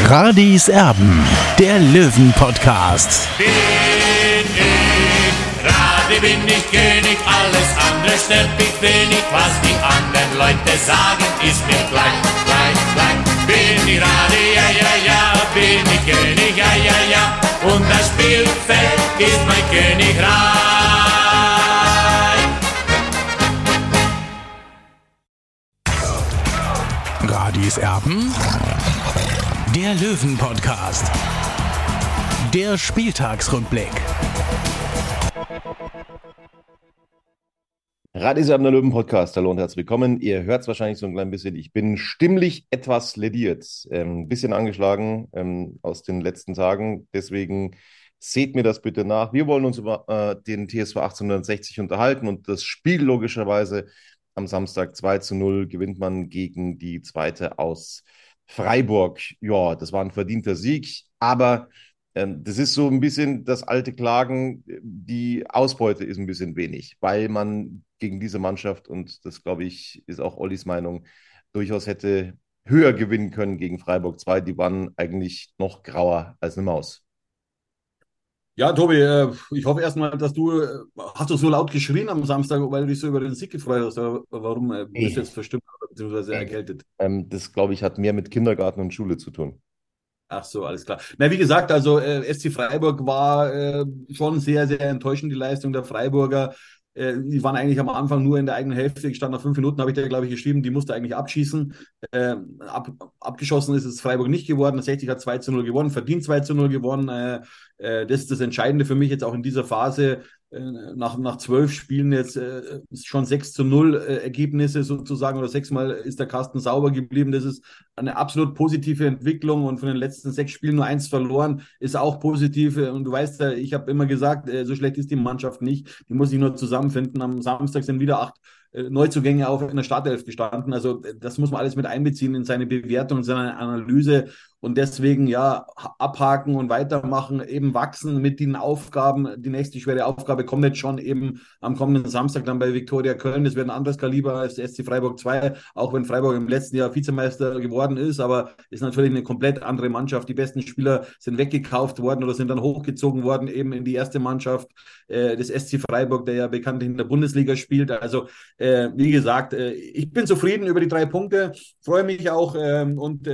Radis Erben, der Löwen-Podcast. Bin ich König, alles andere stört mich wenig. Was die anderen Leute sagen, ist mir gleich. Bin ich Radi, ja, bin ich König, ja. Und das Spielfeld ist mein Königreich. Radis Erben, der Löwen-Podcast. Der Spieltagsrückblick. Radis Erben, der Löwen-Podcast. Hallo und herzlich willkommen. Ihr hört es wahrscheinlich so ein klein bisschen. Ich bin stimmlich etwas lediert, ein bisschen angeschlagen aus den letzten Tagen. Deswegen seht mir das bitte nach. Wir wollen uns über den TSV 1860 unterhalten und das Spiel logischerweise. Am Samstag 2:0 gewinnt man gegen die Zweite aus Freiburg. Ja, das war ein verdienter Sieg, aber das ist so ein bisschen das alte Klagen, die Ausbeute ist ein bisschen wenig, weil man gegen diese Mannschaft, und das glaube ich ist auch Ollis Meinung, durchaus hätte höher gewinnen können gegen Freiburg 2. Die waren eigentlich noch grauer als eine Maus. Ja, Tobi, ich hoffe erstmal, hast du so laut geschrien am Samstag, weil du dich so über den Sieg gefreut hast? Oder warum bist du jetzt verstimmt bzw. erkältet? Das, glaube ich, hat mehr mit Kindergarten und Schule zu tun. Ach so, alles klar. Na, wie gesagt, also SC Freiburg war schon sehr, sehr enttäuschend, die Leistung der Freiburger. Die waren eigentlich am Anfang nur in der eigenen Hälfte. Ich stand nach 5 Minuten, habe ich da, glaube ich, geschrieben, die musste eigentlich abschießen. Abgeschossen ist es Freiburg nicht geworden. 60 hat 2:0 gewonnen, verdient 2:0 gewonnen. Das ist das Entscheidende für mich jetzt auch in dieser Phase. Nach 12 Spielen jetzt schon 6:0 Ergebnisse sozusagen, oder 6-mal ist der Kasten sauber geblieben. Das ist eine absolut positive Entwicklung, und von den letzten 6 Spielen nur 1 verloren, ist auch positiv. Und du weißt, ich habe immer gesagt, so schlecht ist die Mannschaft nicht. Die muss sich nur zusammenfinden. Am Samstag sind wieder 8 Neuzugänge auf in der Startelf gestanden. Also das muss man alles mit einbeziehen in seine Bewertung, in seine Analyse. Und deswegen, ja, abhaken und weitermachen, eben wachsen mit den Aufgaben. Die nächste schwere Aufgabe kommt jetzt schon eben am kommenden Samstag dann bei Viktoria Köln. Das wird ein anderes Kaliber als der SC Freiburg 2, auch wenn Freiburg im letzten Jahr Vizemeister geworden ist, aber ist natürlich eine komplett andere Mannschaft. Die besten Spieler sind weggekauft worden oder sind dann hochgezogen worden eben in die erste Mannschaft des SC Freiburg, der ja bekanntlich in der Bundesliga spielt. Also wie gesagt, ich bin zufrieden über die 3 Punkte, freue mich auch und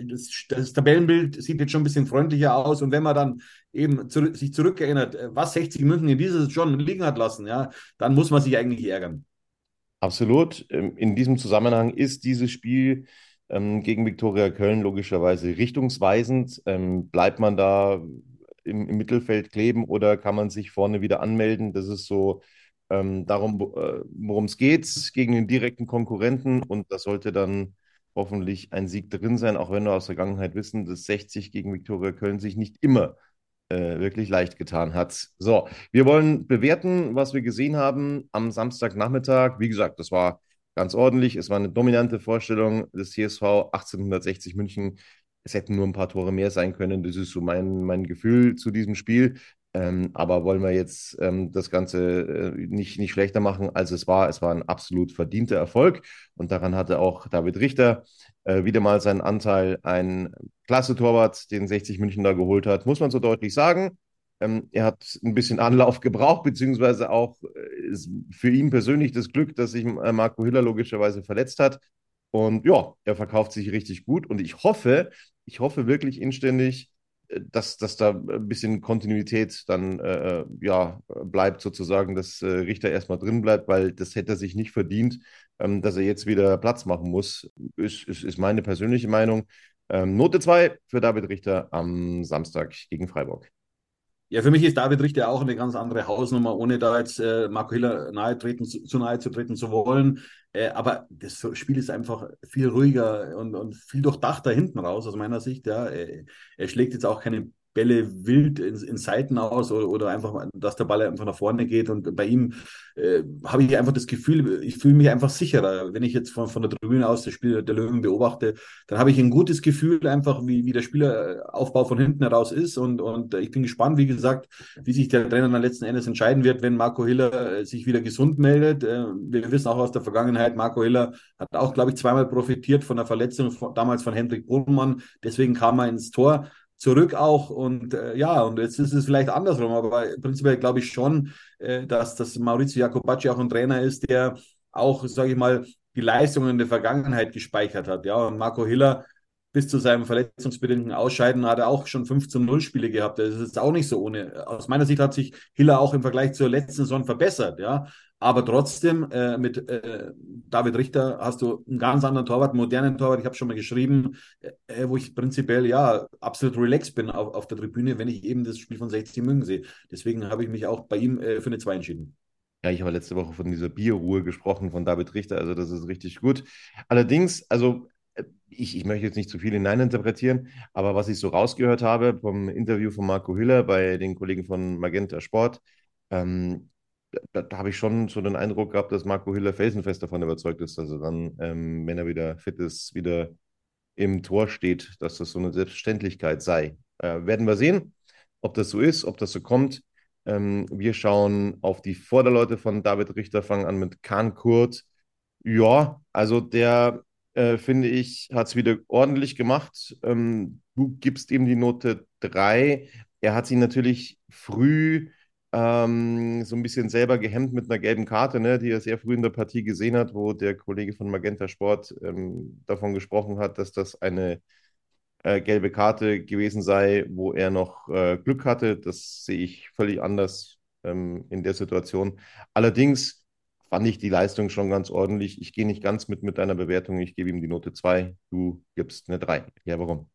das Tabellenbild sieht jetzt schon ein bisschen freundlicher aus, und wenn man dann eben sich zurückerinnert, was 60 München in dieser Saison liegen hat lassen, ja, dann muss man sich eigentlich ärgern. Absolut. In diesem Zusammenhang ist dieses Spiel gegen Viktoria Köln logischerweise richtungsweisend. Bleibt man da im Mittelfeld kleben oder kann man sich vorne wieder anmelden? Das ist so darum, worum es geht, gegen den direkten Konkurrenten, und das sollte dann hoffentlich ein Sieg drin sein, auch wenn wir aus der Vergangenheit wissen, dass 60 gegen Viktoria Köln sich nicht immer wirklich leicht getan hat. So, wir wollen bewerten, was wir gesehen haben am Samstagnachmittag. Wie gesagt, das war ganz ordentlich. Es war eine dominante Vorstellung des TSV 1860 München. Es hätten nur ein paar Tore mehr sein können. Das ist so mein Gefühl zu diesem Spiel. Aber wollen wir jetzt das Ganze nicht schlechter machen, als es war. Es war ein absolut verdienter Erfolg, und daran hatte auch David Richter wieder mal seinen Anteil. Ein klasse Torwart, den 60 München da geholt hat, muss man so deutlich sagen. Er hat ein bisschen Anlauf gebraucht, beziehungsweise auch für ihn persönlich das Glück, dass sich Marco Hiller logischerweise verletzt hat. Und ja, er verkauft sich richtig gut, und ich hoffe wirklich inständig, dass da ein bisschen Kontinuität dann bleibt sozusagen, dass Richter erstmal drin bleibt, weil das hätte er sich nicht verdient, dass er jetzt wieder Platz machen muss, ist meine persönliche Meinung. Note 2 für David Richter am Samstag gegen Freiburg. Ja, für mich ist David Richter auch eine ganz andere Hausnummer, ohne da jetzt Marco Hiller zu nahe zu treten zu wollen. Aber das Spiel ist einfach viel ruhiger und viel durchdachter hinten raus, aus meiner Sicht. Ja. Er schlägt jetzt auch keine Bälle wild in Seiten aus oder einfach, dass der Ball einfach nach vorne geht. Und bei ihm habe ich einfach das Gefühl, ich fühle mich einfach sicherer. Wenn ich jetzt von der Tribüne aus das Spiel der Löwen beobachte, dann habe ich ein gutes Gefühl einfach, wie der Spieleraufbau von hinten heraus ist. Und ich bin gespannt, wie gesagt, wie sich der Trainer dann letzten Endes entscheiden wird, wenn Marco Hiller sich wieder gesund meldet. Wir wissen auch aus der Vergangenheit, Marco Hiller hat auch, glaube ich, zweimal profitiert von der Verletzung damals von Hendrik Bohlmann. Deswegen kam er ins Tor zurück auch und und jetzt ist es vielleicht andersrum, aber prinzipiell glaube ich schon, dass Maurizio Jacobacci auch ein Trainer ist, der auch, sage ich mal, die Leistungen der Vergangenheit gespeichert hat. Ja, und Marco Hiller bis zu seinem verletzungsbedingten Ausscheiden hat er auch schon 5-0 Spiele gehabt. Das ist jetzt auch nicht so ohne. Aus meiner Sicht hat sich Hiller auch im Vergleich zur letzten Saison verbessert, ja. Aber trotzdem, mit David Richter hast du einen ganz anderen Torwart, einen modernen Torwart. Ich habe schon mal geschrieben, wo ich prinzipiell ja absolut relaxed bin auf der Tribüne, wenn ich eben das Spiel von 60 München sehe. Deswegen habe ich mich auch bei ihm für eine 2 entschieden. Ja, ich habe letzte Woche von dieser Bierruhe gesprochen von David Richter, also das ist richtig gut. Allerdings, also ich möchte jetzt nicht zu viel hineininterpretieren, aber was ich so rausgehört habe vom Interview von Marco Hiller bei den Kollegen von Magenta Sport, ähm, da habe ich schon so den Eindruck gehabt, dass Marco Hiller felsenfest davon überzeugt ist, dass er dann, wenn er wieder fit ist, wieder im Tor steht, dass das so eine Selbstverständlichkeit sei. Werden wir sehen, ob das so ist, ob das so kommt. Wir schauen auf die Vorderleute von David Richter, fangen an mit Kahn Kurt. Ja, also der, finde ich, hat es wieder ordentlich gemacht. Du gibst ihm die Note 3. Er hat sich natürlich früh so ein bisschen selber gehemmt mit einer gelben Karte, ne, die er sehr früh in der Partie gesehen hat, wo der Kollege von Magenta Sport davon gesprochen hat, dass das eine gelbe Karte gewesen sei, wo er noch Glück hatte. Das sehe ich völlig anders in der Situation. Allerdings fand ich die Leistung schon ganz ordentlich. Ich gehe nicht ganz mit deiner Bewertung. Ich gebe ihm die Note 2. Du gibst eine 3. Ja, warum?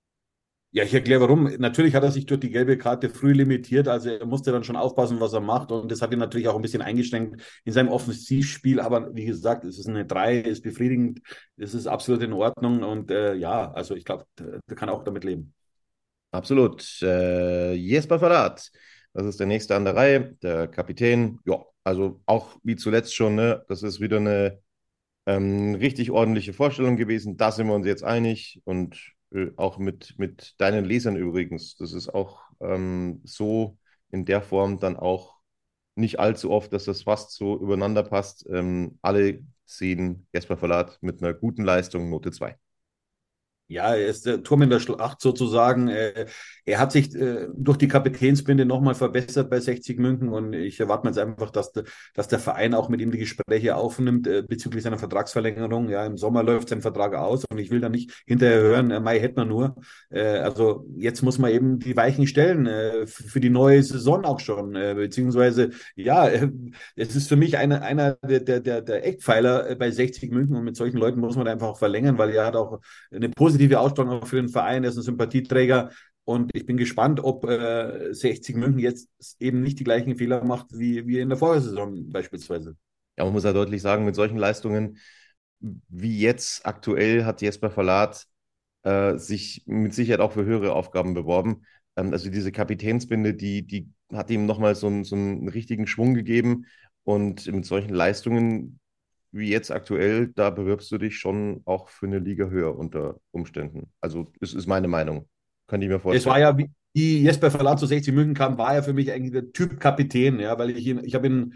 Ja, ich erkläre warum. Natürlich hat er sich durch die gelbe Karte früh limitiert, also er musste dann schon aufpassen, was er macht und das hat ihn natürlich auch ein bisschen eingeschränkt in seinem Offensivspiel, aber wie gesagt, es ist eine 3, ist befriedigend, es ist absolut in Ordnung und also ich glaube, der kann auch damit leben. Absolut. Jesper Verlat, das ist der nächste an der Reihe, der Kapitän. Ja, also auch wie zuletzt schon, ne, das ist wieder eine richtig ordentliche Vorstellung gewesen. Da sind wir uns jetzt einig und auch mit deinen Lesern übrigens. Das ist auch so in der Form dann auch nicht allzu oft, dass das fast so übereinander passt. Alle sehen Jesper Verlat mit einer guten Leistung, Note 2. Ja, er ist der Turm in der Schlacht sozusagen. Er hat sich durch die Kapitänsbinde nochmal verbessert bei 60 München und ich erwarte mir jetzt einfach, dass der Verein auch mit ihm die Gespräche aufnimmt bezüglich seiner Vertragsverlängerung. Ja, im Sommer läuft sein Vertrag aus und ich will da nicht hinterher hören, Mai hätte man nur. Also jetzt muss man eben die Weichen stellen für die neue Saison auch schon, beziehungsweise ja, es ist für mich einer der Eckpfeiler bei 60 München und mit solchen Leuten muss man da einfach auch verlängern, weil er hat auch eine positive Ausstrahlung für den Verein, er ist ein Sympathieträger und ich bin gespannt, ob 60 München jetzt eben nicht die gleichen Fehler macht wie in der Vorsaison beispielsweise. Ja, man muss ja deutlich sagen, mit solchen Leistungen wie jetzt aktuell hat Jesper Verlat sich mit Sicherheit auch für höhere Aufgaben beworben. Also diese Kapitänsbinde, die hat ihm nochmal so einen richtigen Schwung gegeben und mit solchen Leistungen wie jetzt aktuell, da bewirbst du dich schon auch für eine Liga höher unter Umständen. Also, es ist meine Meinung. Könnte ich mir Es vorstellen. war ja, wie Jesper Verlat zu 60 München kam, war er für mich eigentlich der Typ Kapitän, ja, weil ich habe ihn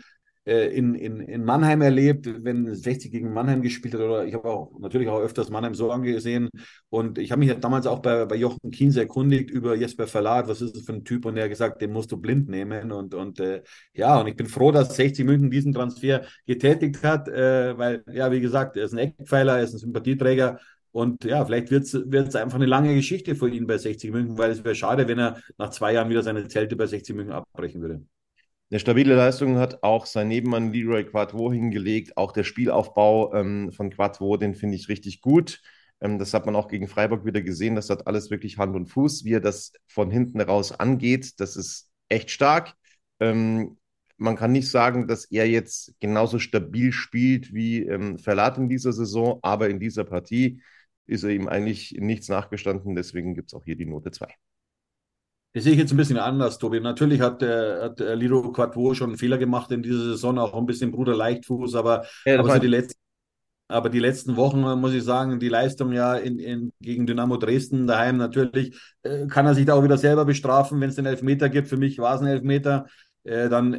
in Mannheim erlebt, wenn 60 gegen Mannheim gespielt hat, oder ich habe auch natürlich auch öfters Mannheim so angesehen. Und ich habe mich ja damals auch bei Jochen Kienz erkundigt über Jesper Verlat, was ist das für ein Typ? Und er hat gesagt, den musst du blind nehmen. Und ich bin froh, dass 60 München diesen Transfer getätigt hat, weil, ja, wie gesagt, er ist ein Eckpfeiler, er ist ein Sympathieträger. Und ja, vielleicht wird's einfach eine lange Geschichte für ihn bei 60 München, weil es wäre schade, wenn er nach 2 Jahren wieder seine Zelte bei 60 München abbrechen würde. Eine stabile Leistung hat auch sein Nebenmann Leroy Quadvo hingelegt. Auch der Spielaufbau von Quadvo, den finde ich richtig gut. Das hat man auch gegen Freiburg wieder gesehen. Das hat alles wirklich Hand und Fuß, wie er das von hinten raus angeht. Das ist echt stark. Man kann nicht sagen, dass er jetzt genauso stabil spielt wie Verlat in dieser Saison, aber in dieser Partie ist er ihm eigentlich nichts nachgestanden. Deswegen gibt es auch hier die Note 2. Das sehe ich jetzt ein bisschen anders, Tobi. Natürlich hat Liro Quadvo schon einen Fehler gemacht in dieser Saison, auch ein bisschen Bruder Leichtfuß, Ja, das aber so meine ich. die letzten Wochen, muss ich sagen, die Leistung ja gegen Dynamo Dresden daheim natürlich, kann er sich da auch wieder selber bestrafen, wenn es den Elfmeter gibt. Für mich war es ein Elfmeter. Dann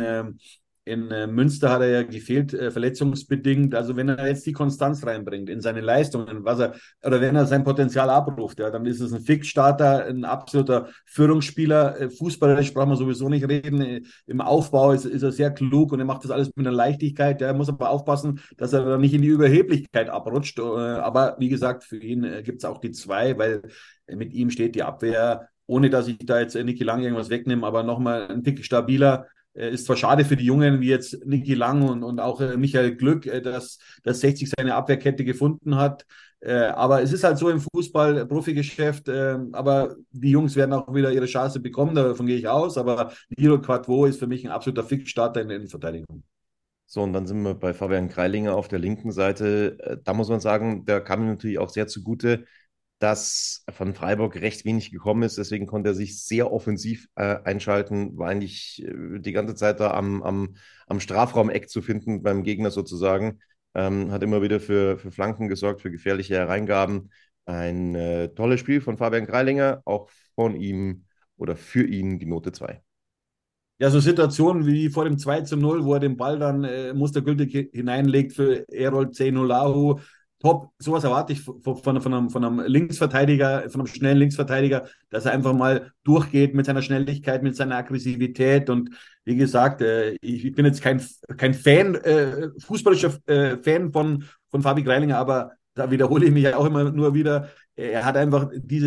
in Münster hat er ja gefehlt, verletzungsbedingt. Also wenn er jetzt die Konstanz reinbringt in seine Leistungen, oder wenn er sein Potenzial abruft, ja, dann ist es ein Fixstarter, ein absoluter Führungsspieler. Fußballerisch braucht man sowieso nicht reden. Im Aufbau ist er sehr klug und er macht das alles mit einer Leichtigkeit. Er muss aber aufpassen, dass er dann nicht in die Überheblichkeit abrutscht. Aber wie gesagt, für ihn gibt es auch die zwei, weil mit ihm steht die Abwehr, ohne dass ich da jetzt Niki Lang irgendwas wegnehme, aber nochmal ein Tick stabiler. Ist zwar schade für die Jungen, wie jetzt Niki Lang und auch Michael Glück, dass 60 seine Abwehrkette gefunden hat. Aber es ist halt so im Fußball, Profigeschäft. Aber die Jungs werden auch wieder ihre Chance bekommen, davon gehe ich aus. Aber Liro Quadvo ist für mich ein absoluter Fixstarter in der Innenverteidigung. So, und dann sind wir bei Fabian Greilinger auf der linken Seite. Da muss man sagen, da kam ihm natürlich auch sehr zugute, dass von Freiburg recht wenig gekommen ist. Deswegen konnte er sich sehr offensiv einschalten, war eigentlich die ganze Zeit da am Strafraumeck zu finden beim Gegner sozusagen. Hat immer wieder für Flanken gesorgt, für gefährliche Hereingaben. Ein tolles Spiel von Fabian Greilinger, auch von ihm oder für ihn die Note 2. Ja, so Situationen wie vor dem 2:0, wo er den Ball dann mustergültig hineinlegt für Errol Zenulahu. Top, sowas erwarte ich von einem Linksverteidiger, von einem schnellen Linksverteidiger, dass er einfach mal durchgeht mit seiner Schnelligkeit, mit seiner Aggressivität. Und wie gesagt, ich bin jetzt kein Fan, fußballischer Fan von Fabi Greilinger, aber da wiederhole ich mich ja auch immer nur wieder. Er hat einfach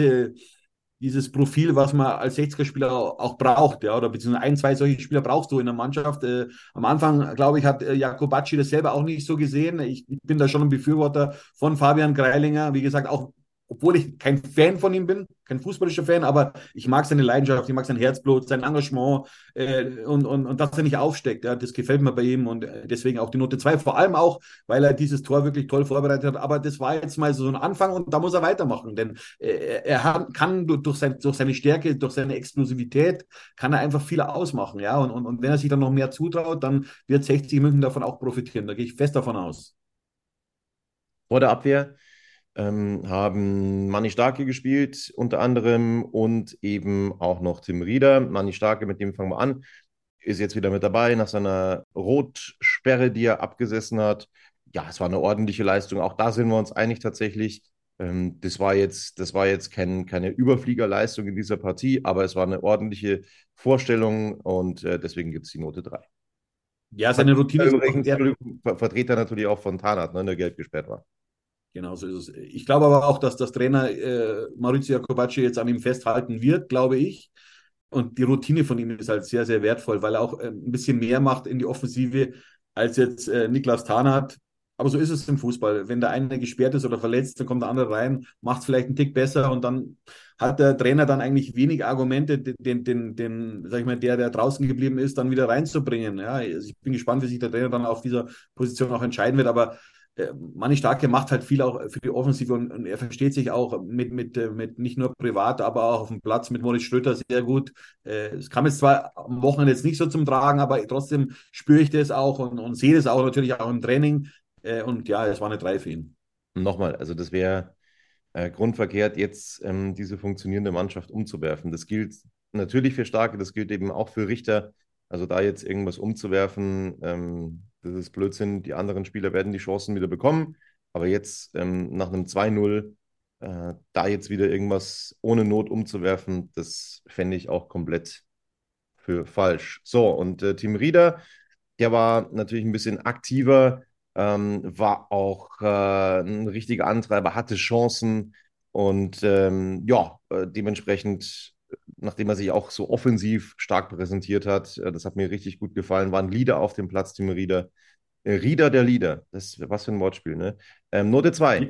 dieses Profil, was man als 60er-Spieler auch braucht, ja, oder beziehungsweise ein, zwei solche Spieler brauchst du in der Mannschaft. Am Anfang, glaube ich, hat Jakobacci das selber auch nicht so gesehen. Ich bin da schon ein Befürworter von Fabian Greilinger. Wie gesagt, auch obwohl ich kein Fan von ihm bin, kein fußballischer Fan, aber ich mag seine Leidenschaft, ich mag sein Herzblut, sein Engagement und dass er nicht aufsteckt. Ja, das gefällt mir bei ihm und deswegen auch die Note 2. Vor allem auch, weil er dieses Tor wirklich toll vorbereitet hat. Aber das war jetzt mal so ein Anfang und da muss er weitermachen, denn kann durch seine Stärke, durch seine Explosivität, kann er einfach viel ausmachen. Ja, und wenn er sich dann noch mehr zutraut, dann wird 60 München davon auch profitieren. Da gehe ich fest davon aus. Vor der Abwehr haben Manni Starke gespielt, unter anderem, und eben auch noch Tim Rieder. Manni Starke, mit dem fangen wir an, ist jetzt wieder mit dabei nach seiner Rotsperre, die er abgesessen hat. Ja, es war eine ordentliche Leistung. Auch da sind wir uns einig tatsächlich. Das war jetzt keine Überfliegerleistung in dieser Partie, aber es war eine ordentliche Vorstellung und deswegen gibt es die Note 3. Ja, seine Routine ist auch, Übrigens, Entschuldigung, Vertreter natürlich auch von Tarnath, ne, der gelb gesperrt war. genau so ist es. Ich glaube aber auch, dass das Trainer Maurizio Jacobacci jetzt an ihm festhalten wird, glaube ich. Und die Routine von ihm ist halt sehr, sehr wertvoll, weil er auch ein bisschen mehr macht in die Offensive als jetzt Niklas Tarnath. Aber so ist es im Fußball. Wenn der eine gesperrt ist oder verletzt, dann kommt der andere rein, macht es vielleicht einen Tick besser und dann hat der Trainer dann eigentlich wenig Argumente, sag ich mal, der draußen geblieben ist, dann wieder reinzubringen. Ja, also ich bin gespannt, wie sich der Trainer dann auf dieser Position auch entscheiden wird, aber Manni Starke macht halt viel auch für die Offensive und er versteht sich auch mit nicht nur privat, aber auch auf dem Platz mit Moritz Schröter sehr gut. Es kam jetzt zwar am Wochenende jetzt nicht so zum Tragen, aber trotzdem spüre ich das auch und sehe das auch natürlich auch im Training. Und ja, es war eine 3 für ihn. Nochmal, also das wäre grundverkehrt, jetzt diese funktionierende Mannschaft umzuwerfen. Das gilt natürlich für Starke, das gilt eben auch für Richter. Also da jetzt irgendwas umzuwerfen, das ist Blödsinn. Die anderen Spieler werden die Chancen wieder bekommen. Aber jetzt nach einem 2-0 da jetzt wieder irgendwas ohne Not umzuwerfen, das fände ich auch komplett für falsch. So, und Tim Rieder, der war natürlich ein bisschen aktiver, war auch ein richtiger Antreiber, hatte Chancen und ja, dementsprechend, nachdem er sich auch so offensiv stark präsentiert hat, das hat mir richtig gut gefallen, war ein Leader auf dem Platz, Tim Rieder. Rieder der Leader, das ist was für ein Wortspiel, ne? Note 2.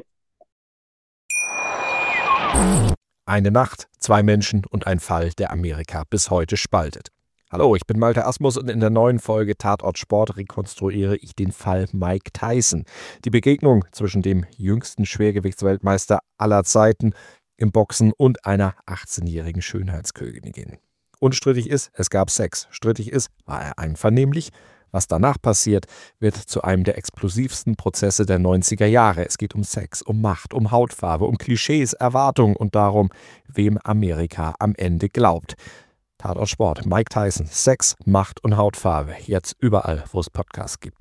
Eine Nacht, 2 Menschen und ein Fall, der Amerika bis heute spaltet. Hallo, ich bin Malte Asmus und in der neuen Folge Tatort Sport rekonstruiere ich den Fall Mike Tyson. Die Begegnung zwischen dem jüngsten Schwergewichtsweltmeister aller Zeiten im Boxen und einer 18-jährigen Schönheitskönigin. Unstrittig ist, es gab Sex. Strittig ist, war er einvernehmlich? Was danach passiert, wird zu einem der explosivsten Prozesse der 90er Jahre. Es geht um Sex, um Macht, um Hautfarbe, um Klischees, Erwartungen und darum, wem Amerika am Ende glaubt. Tatort Sport, Mike Tyson, Sex, Macht und Hautfarbe. Jetzt überall, wo es Podcasts gibt.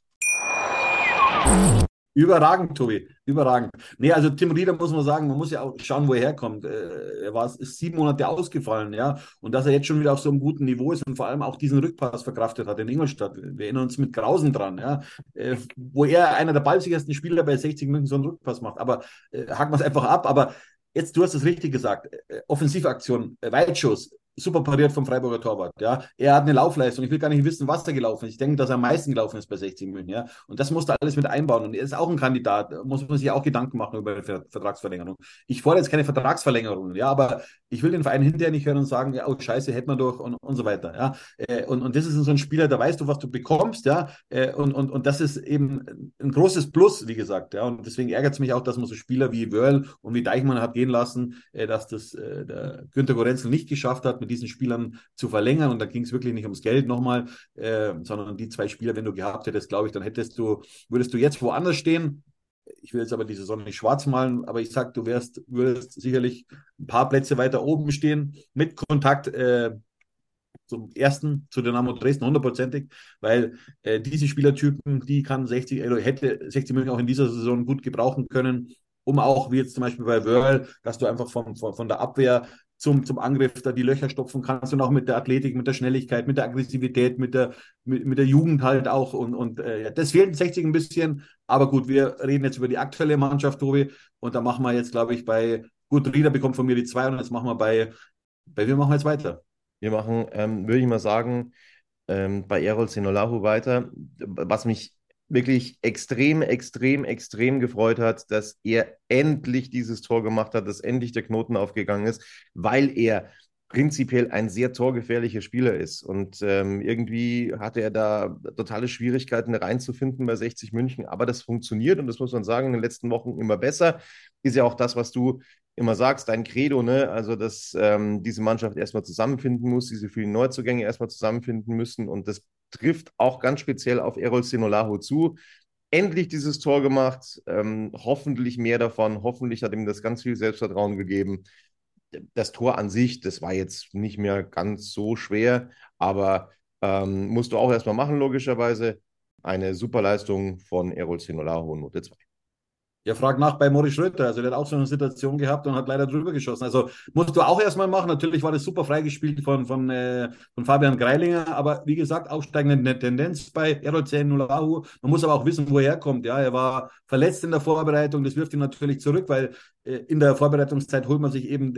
Überragend, Tobi, überragend. Nee, also Tim Rieder muss man sagen, man muss ja auch schauen, wo er herkommt. Ist 7 Monate ausgefallen, ja. Und dass er jetzt schon wieder auf so einem guten Niveau ist und vor allem auch diesen Rückpass verkraftet hat in Ingolstadt. Wir erinnern uns mit Grausen dran, ja. Wo er einer der ballsichersten Spieler bei 60 München so einen Rückpass macht. Aber haken wir es einfach ab. Aber jetzt, du hast es richtig gesagt, Offensivaktion, Weitschuss, super pariert vom Freiburger Torwart. Ja. Er hat eine Laufleistung. Ich will gar nicht wissen, was da gelaufen ist. Ich denke, dass er am meisten gelaufen ist bei 60 München. Ja. Und das muss da alles mit einbauen. Und er ist auch ein Kandidat. Muss man sich auch Gedanken machen über eine Vertragsverlängerung. Ich fordere jetzt keine Vertragsverlängerung, ja, aber ich will den Verein hinterher nicht hören und sagen, ja, oh Scheiße, hätten wir doch und so weiter. Ja. Und das ist so ein Spieler, da weißt du, was du bekommst. Ja. Und das ist eben ein großes Plus, wie gesagt. Ja. Und deswegen ärgert es mich auch, dass man so Spieler wie Wörl und wie Deichmann hat gehen lassen, dass das der Günter Gorenzel nicht geschafft hat, mit diesen Spielern zu verlängern. Und da ging es wirklich nicht ums Geld nochmal, sondern die 2 Spieler, wenn du gehabt hättest, glaube ich, dann würdest du jetzt woanders stehen. Ich will jetzt aber die Saison nicht schwarz malen, aber ich sage, würdest sicherlich ein paar Plätze weiter oben stehen, mit Kontakt zum ersten, zu Dynamo Dresden, 100%ig, weil diese Spielertypen, die hätte 60 München auch in dieser Saison gut gebrauchen können, um auch, wie jetzt zum Beispiel bei Wörl, dass du einfach von der Abwehr zum Angriff da die Löcher stopfen kannst und auch mit der Athletik, mit der Schnelligkeit, mit der Aggressivität, mit der Jugend halt auch. Und das fehlt in 60 ein bisschen. Aber gut, wir reden jetzt über die aktuelle Mannschaft, Tobi. Und da machen wir jetzt, glaube ich, Rieder bekommt von mir die 2 und jetzt machen wir bei wem machen wir jetzt weiter? Wir machen, würde ich mal sagen, bei Errol Senolahu weiter, was mich wirklich extrem, extrem, extrem gefreut hat, dass er endlich dieses Tor gemacht hat, dass endlich der Knoten aufgegangen ist, weil er prinzipiell ein sehr torgefährlicher Spieler ist. Und irgendwie hatte er da totale Schwierigkeiten reinzufinden bei 60 München. Aber das funktioniert und das muss man sagen, in den letzten Wochen immer besser. Ist ja auch das, was du immer sagst, dein Credo, ne? Also, dass diese Mannschaft erstmal zusammenfinden muss, diese vielen Neuzugänge erstmal zusammenfinden müssen. Und das trifft auch ganz speziell auf Errol Senolahu zu. Endlich dieses Tor gemacht, hoffentlich mehr davon, hoffentlich hat ihm das ganz viel Selbstvertrauen gegeben. Das Tor an sich, das war jetzt nicht mehr ganz so schwer, aber musst du auch erstmal machen, logischerweise. Eine super Leistung von Errol Senolahu, Note 2. Ja, frag nach bei Moritz Schröter. Also, der hat auch so eine Situation gehabt und hat leider drüber geschossen. Also, musst du auch erstmal machen. Natürlich war das super freigespielt von Fabian Greilinger. Aber wie gesagt, aufsteigende Tendenz bei Errol Senolahu. Man muss aber auch wissen, wo er herkommt. Ja, er war verletzt in der Vorbereitung. Das wirft ihn natürlich zurück, weil in der Vorbereitungszeit holt man sich eben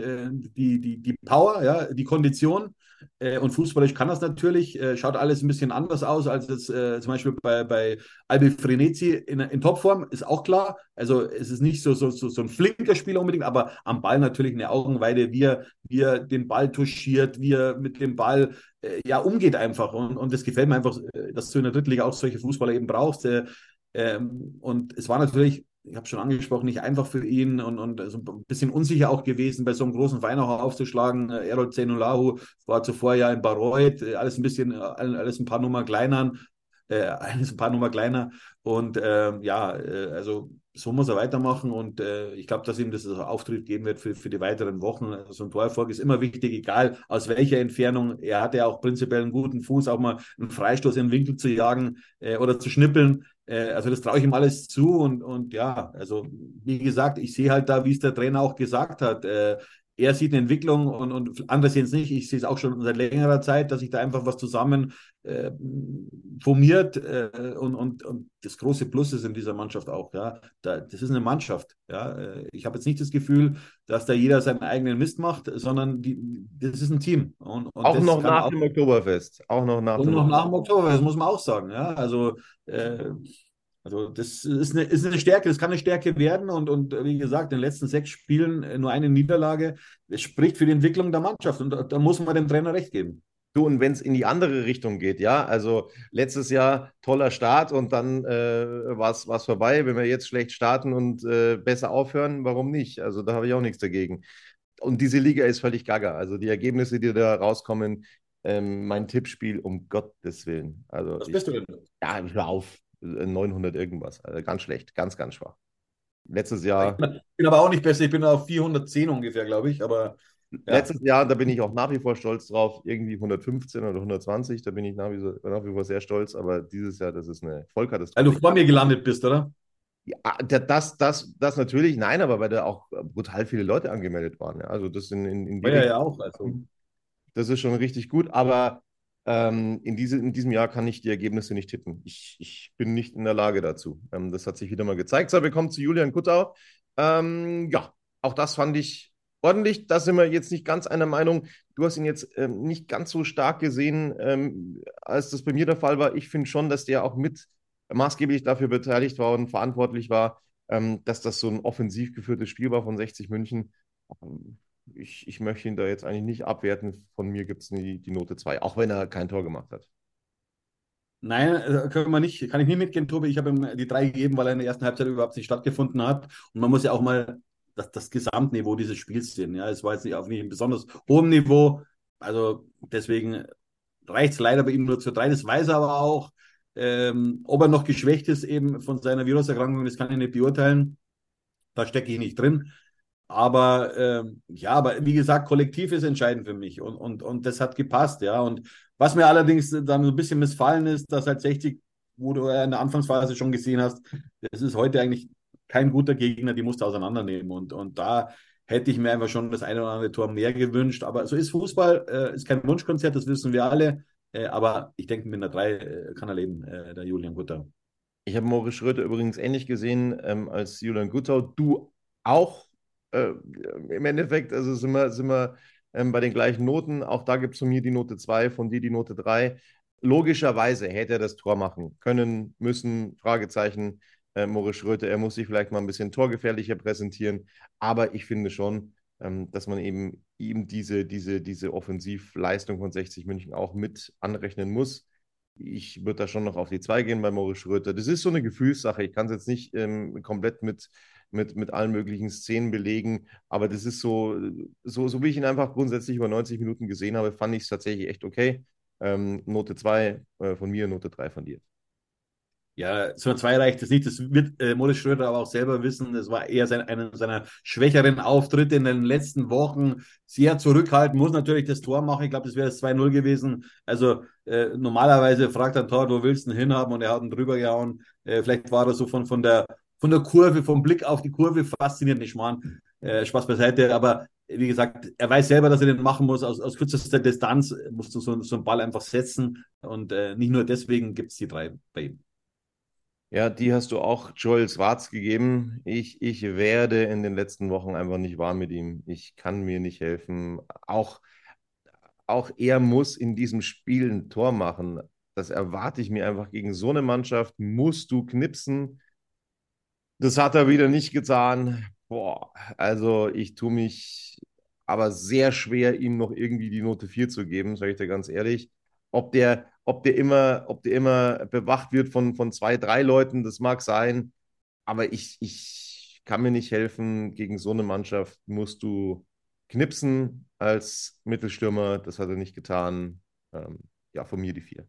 die Power, ja, die Kondition. Und fußballisch kann das natürlich, schaut alles ein bisschen anders aus als jetzt zum Beispiel bei Albi Frenetzi in Topform, ist auch klar. Also es ist nicht so ein flinker Spieler unbedingt, aber am Ball natürlich eine Augenweide, wie er den Ball touchiert, wie er mit dem Ball umgeht einfach. Und das gefällt mir einfach, dass du in der Drittliga auch solche Fußballer eben brauchst. Und es war natürlich, ich habe schon angesprochen, nicht einfach für ihn und so ein bisschen unsicher auch gewesen, bei so einem großen Verein auch aufzuschlagen. Errol Senolahu war zuvor ja in Bayreuth, alles ein paar Nummer kleiner. Und also so muss er weitermachen und ich glaube, dass ihm das Auftritt geben wird für die weiteren Wochen. Also so ein Torerfolg ist immer wichtig, egal aus welcher Entfernung. Er hatte ja auch prinzipiell einen guten Fuß, auch mal einen Freistoß in den Winkel zu jagen oder zu schnippeln. Also das traue ich ihm alles zu und ja, also wie gesagt, ich sehe halt da, wie es der Trainer auch gesagt hat, er sieht eine Entwicklung und andere sehen es nicht. Ich sehe es auch schon seit längerer Zeit, dass sich da einfach was zusammen formiert und das große Plus ist in dieser Mannschaft auch. Ja, das ist eine Mannschaft. Ja, ich habe jetzt nicht das Gefühl, dass da jeder seinen eigenen Mist macht, sondern das ist ein Team. Und auch das noch nach dem Oktoberfest. Auch noch nach dem Oktoberfest, muss man auch sagen. Ja, also das ist eine Stärke, das kann eine Stärke werden und wie gesagt, in den letzten 6 Spielen nur eine Niederlage. Es spricht für die Entwicklung der Mannschaft und da muss man dem Trainer recht geben. Du, und wenn es in die andere Richtung geht, ja, also letztes Jahr toller Start und dann war es vorbei. Wenn wir jetzt schlecht starten und besser aufhören, warum nicht? Also da habe ich auch nichts dagegen. Und diese Liga ist völlig gaga. Also die Ergebnisse, die da rauskommen, mein Tippspiel, um Gottes Willen. Also Was bist du denn? ja, hör auf, 900 irgendwas. Also ganz schlecht, ganz, ganz schwach. Letztes Ich Jahr bin aber auch nicht besser, ich bin auf 410 ungefähr, glaube ich, aber ja. Letztes Jahr, da bin ich auch nach wie vor stolz drauf, irgendwie 115 oder 120, da bin ich nach wie vor sehr stolz, aber dieses Jahr, das ist eine Weil du Vollkatastrophe. vor mir gelandet bist, oder? Ja, das natürlich, nein, aber weil da auch brutal viele Leute angemeldet waren. Ja. Also das in die War ja Richtung, ja auch. Also. das ist schon richtig gut, aber in diesem Jahr kann ich die Ergebnisse nicht tippen. Ich bin nicht in der Lage dazu. Das hat sich wieder mal gezeigt. So, wir kommen zu Julian Kuttau. Ja, auch das fand ich ordentlich. Da sind wir jetzt nicht ganz einer Meinung. Du hast ihn jetzt nicht ganz so stark gesehen, als das bei mir der Fall war. Ich finde schon, dass der auch mit maßgeblich dafür beteiligt war und verantwortlich war, dass das so ein offensiv geführtes Spiel war von 60 München. Ich möchte ihn da jetzt eigentlich nicht abwerten. Von mir gibt es die Note 2, auch wenn er kein Tor gemacht hat. Nein, können wir nicht, kann ich nicht mitgehen, Tobi. Ich habe ihm die 3 gegeben, weil er in der ersten Halbzeit überhaupt nicht stattgefunden hat. Und man muss ja auch mal das Gesamtniveau dieses Spiels sehen. Ja, es war jetzt nicht auf nicht ein besonders hohem Niveau. Also deswegen reicht es leider bei ihm nur zur 3. Das weiß er aber auch. Ob er noch geschwächt ist eben von seiner Viruserkrankung, das kann ich nicht beurteilen. Da stecke ich nicht drin. Aber ja, aber wie gesagt, kollektiv ist entscheidend für mich und das hat gepasst, ja. Und was mir allerdings dann so ein bisschen missfallen ist, dass halt 60, wo du in der Anfangsphase schon gesehen hast, das ist heute eigentlich kein guter Gegner, die musst du auseinandernehmen. Und da hätte ich mir einfach schon das eine oder andere Tor mehr gewünscht. Aber so ist Fußball, ist kein Wunschkonzert, das wissen wir alle. Aber ich denke, mit einer 3 kann er leben, der Julian Gutter. Ich habe Moritz Schröter übrigens ähnlich gesehen als Julian Guttau. Du auch im Endeffekt, also sind wir bei den gleichen Noten. Auch da gibt es von mir die Note 2, von dir die Note 3. Logischerweise hätte er das Tor machen können, müssen, Fragezeichen. Moritz Schröter, er muss sich vielleicht mal ein bisschen torgefährlicher präsentieren. Aber ich finde schon, dass man eben ihm diese Offensivleistung von 60 München auch mit anrechnen muss. Ich würde da schon noch auf die 2 gehen bei Moritz Schröter. Das ist so eine Gefühlssache. Ich kann es jetzt nicht komplett mit allen möglichen Szenen belegen, aber das ist so wie ich ihn einfach grundsätzlich über 90 Minuten gesehen habe, fand ich es tatsächlich echt okay. Note 2 von mir, Note 3 von dir. Ja, so eine 2 reicht es nicht. Das wird Moritz Schröder aber auch selber wissen. Das war eher einer seiner schwächeren Auftritte in den letzten Wochen. Sehr zurückhaltend, muss natürlich das Tor machen. Ich glaube, das wäre das 2-0 gewesen. Also normalerweise fragt ein Tor, wo willst du ihn hinhaben? Und er hat ihn drüber gehauen. Vielleicht war er so von der Kurve, vom Blick auf die Kurve fasziniert. Nicht Schmarrn, Spaß beiseite. Aber wie gesagt, er weiß selber, dass er den machen muss. Aus kürzester Distanz musst du so einen Ball einfach setzen. Und nicht nur deswegen gibt es die 3 bei ihm. Ja, die hast du auch Joel Schwarz gegeben. Ich werde in den letzten Wochen einfach nicht warm mit ihm. Ich kann mir nicht helfen. Auch er muss in diesem Spiel ein Tor machen. Das erwarte ich mir einfach. Gegen so eine Mannschaft musst du knipsen. Das hat er wieder nicht getan. Boah, also ich tue mich aber sehr schwer, ihm noch irgendwie die Note 4 zu geben, sage ich dir ganz ehrlich. Ob der immer bewacht wird von 2, 3 Leuten, das mag sein, aber ich kann mir nicht helfen. Gegen so eine Mannschaft musst du knipsen als Mittelstürmer. Das hat er nicht getan. Ja, von mir die 4.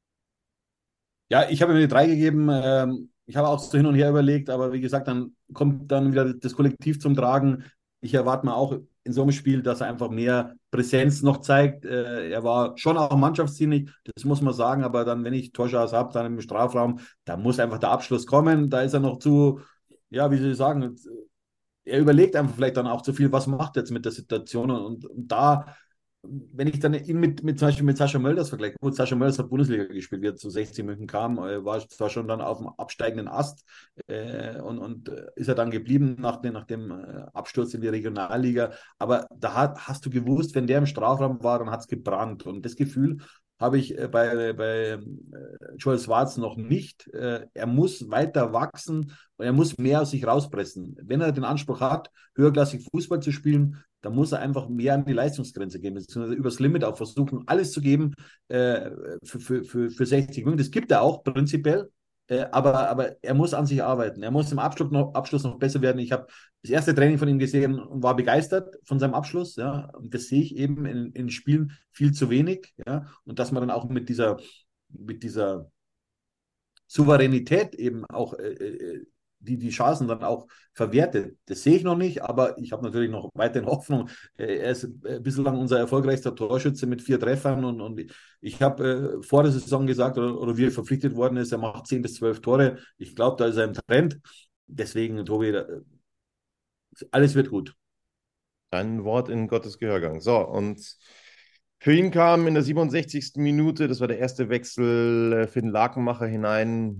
Ja, ich habe mir die 3 gegeben. Ich habe auch so hin und her überlegt, aber wie gesagt, dann kommt dann wieder das Kollektiv zum Tragen. Ich erwarte mal auch in so einem Spiel, dass er einfach mehr Präsenz noch zeigt. Er war schon auch mannschaftsdienlich, das muss man sagen, aber dann, wenn ich Torschance habe, dann im Strafraum, da muss einfach der Abschluss kommen. Da ist er noch zu, ja, wie soll ich sagen, er überlegt einfach vielleicht dann auch zu viel, was macht er jetzt mit der Situation und da wenn ich dann ihn zum Beispiel mit Sascha Mölders vergleiche, gut, Sascha Mölders hat Bundesliga gespielt, wie er zu 60 München kam, war zwar schon dann auf dem absteigenden Ast und ist er dann geblieben nach dem Absturz in die Regionalliga, aber da hast du gewusst, wenn der im Strafraum war, dann hat es gebrannt und das Gefühl habe ich bei Joel Schwarz noch nicht. Er muss weiter wachsen und er muss mehr aus sich rauspressen. Wenn er den Anspruch hat, höherklassig Fußball zu spielen, dann muss er einfach mehr an die Leistungsgrenze gehen, beziehungsweise übers Limit auch versuchen, alles zu geben für 60 Minuten. Das gibt er auch prinzipiell. Aber er muss an sich arbeiten. Er muss im Abschluss noch besser werden. Ich habe das erste Training von ihm gesehen und war begeistert von seinem Abschluss. Ja. Und das sehe ich eben in Spielen viel zu wenig. Ja. Und dass man dann auch mit dieser Souveränität eben auch die Chancen dann auch verwertet. Das sehe ich noch nicht, aber ich habe natürlich noch weiterhin Hoffnung. Er ist bislang unser erfolgreichster Torschütze mit 4 Treffern und ich habe vor der Saison gesagt, oder wie er verpflichtet worden ist, er macht 10 bis 12 Tore. Ich glaube, da ist er im Trend. Deswegen, Tobi, alles wird gut. Ein Wort in Gottes Gehörgang. So, und für ihn kam in der 67. Minute, das war der erste Wechsel, Finn Lakenmacher hinein.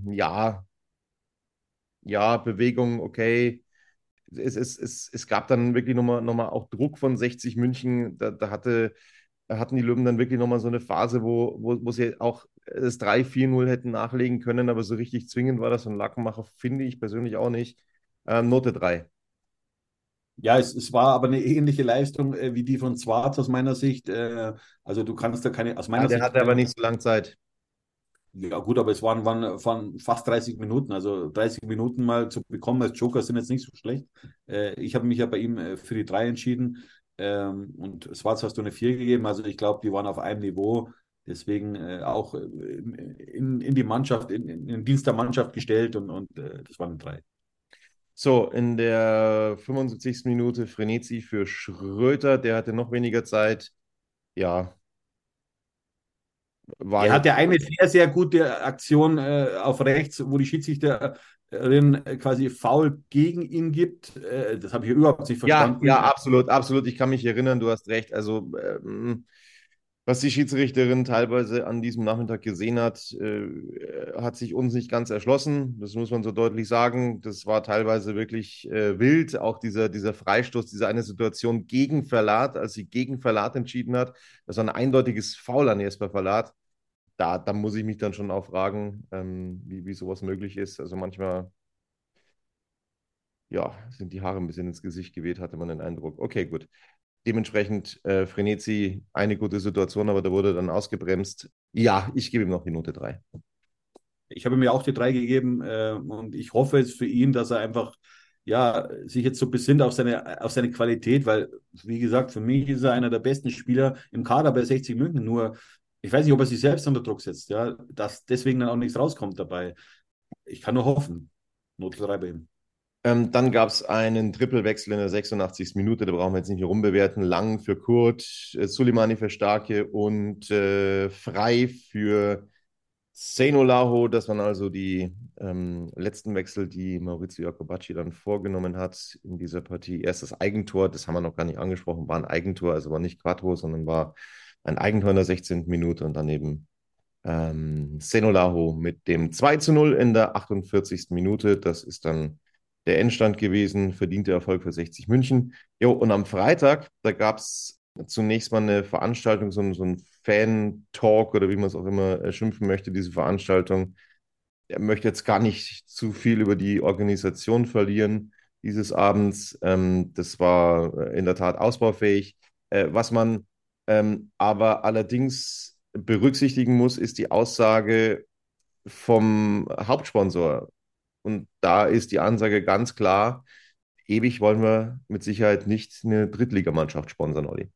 Ja, Bewegung, okay. Es gab dann wirklich nochmal auch Druck von 60 München. Da hatten die Löwen dann wirklich nochmal so eine Phase, wo sie auch das 3-4-0 hätten nachlegen können, aber so richtig zwingend war das von Lakenmacher, finde ich persönlich auch nicht. Note 3. Ja, es war aber eine ähnliche Leistung wie die von Schwarz aus meiner Sicht. Also du kannst da aus meiner Der Sicht hatte aber nicht so lange Zeit. Ja, gut, aber es waren fast 30 Minuten. Also 30 Minuten mal zu bekommen als Joker sind jetzt nicht so schlecht. Ich habe mich ja bei ihm für die 3 entschieden. Und Schwarz hast du eine 4 gegeben. Also ich glaube, die waren auf einem Niveau. Deswegen auch in die Mannschaft, in den Dienst der Mannschaft gestellt und das waren 3. So, in der 75. Minute Frenetzi für Schröter. Der hatte noch weniger Zeit. Ja, Er hat ja eine sehr, sehr gute Aktion auf rechts, wo die Schiedsrichterin quasi Foul gegen ihn gibt. Das habe ich überhaupt nicht verstanden. Ja, absolut, absolut. Ich kann mich erinnern, du hast recht. Also, was die Schiedsrichterin teilweise an diesem Nachmittag gesehen hat, hat sich uns nicht ganz erschlossen. Das muss man so deutlich sagen. Das war teilweise wirklich wild. Auch dieser Freistoß, diese eine Situation gegen Verlat, als sie gegen Verlat entschieden hat. Das war ein eindeutiges Foul an Jesper Verlat. Da muss ich mich dann schon auch fragen, wie sowas möglich ist. Also manchmal, ja, sind die Haare ein bisschen ins Gesicht geweht, hatte man den Eindruck. Okay, gut. Dementsprechend Frenetzi, eine gute Situation, aber da wurde dann ausgebremst. Ja, ich gebe ihm noch die Note 3. Ich habe mir auch die 3 gegeben und ich hoffe jetzt für ihn, dass er einfach sich jetzt so besinnt auf seine Qualität, weil, wie gesagt, für mich ist er einer der besten Spieler im Kader bei 60 München. Nur, ich weiß nicht, ob er sich selbst unter Druck setzt, ja, dass deswegen dann auch nichts rauskommt dabei. Ich kann nur hoffen. Note 3 bei ihm. Dann gab es einen Trippelwechsel in der 86. Minute, da brauchen wir jetzt nicht mehr rumbewerten. Lang für Kurt, Suleimani für Starke und Frei für Seinolaho. Das waren also die letzten Wechsel, die Maurizio Jacobacci dann vorgenommen hat in dieser Partie. Erstes Eigentor, das haben wir noch gar nicht angesprochen, war ein Eigentor, also war nicht Quattro, sondern war ein Eigentor in der 16. Minute und daneben Seinolaho mit dem 2-0 in der 48. Minute. Das ist dann der Endstand gewesen, verdienter Erfolg für 60 München. Jo, und am Freitag, da gab es zunächst mal eine Veranstaltung, so ein Fan-Talk oder wie man es auch immer schimpfen möchte, diese Veranstaltung. Ich möchte jetzt gar nicht zu viel über die Organisation verlieren dieses Abends. Das war in der Tat ausbaufähig. Was man aber allerdings berücksichtigen muss, ist die Aussage vom Hauptsponsor. Und da ist die Ansage ganz klar, ewig wollen wir mit Sicherheit nicht eine Drittligamannschaft sponsern, Olli.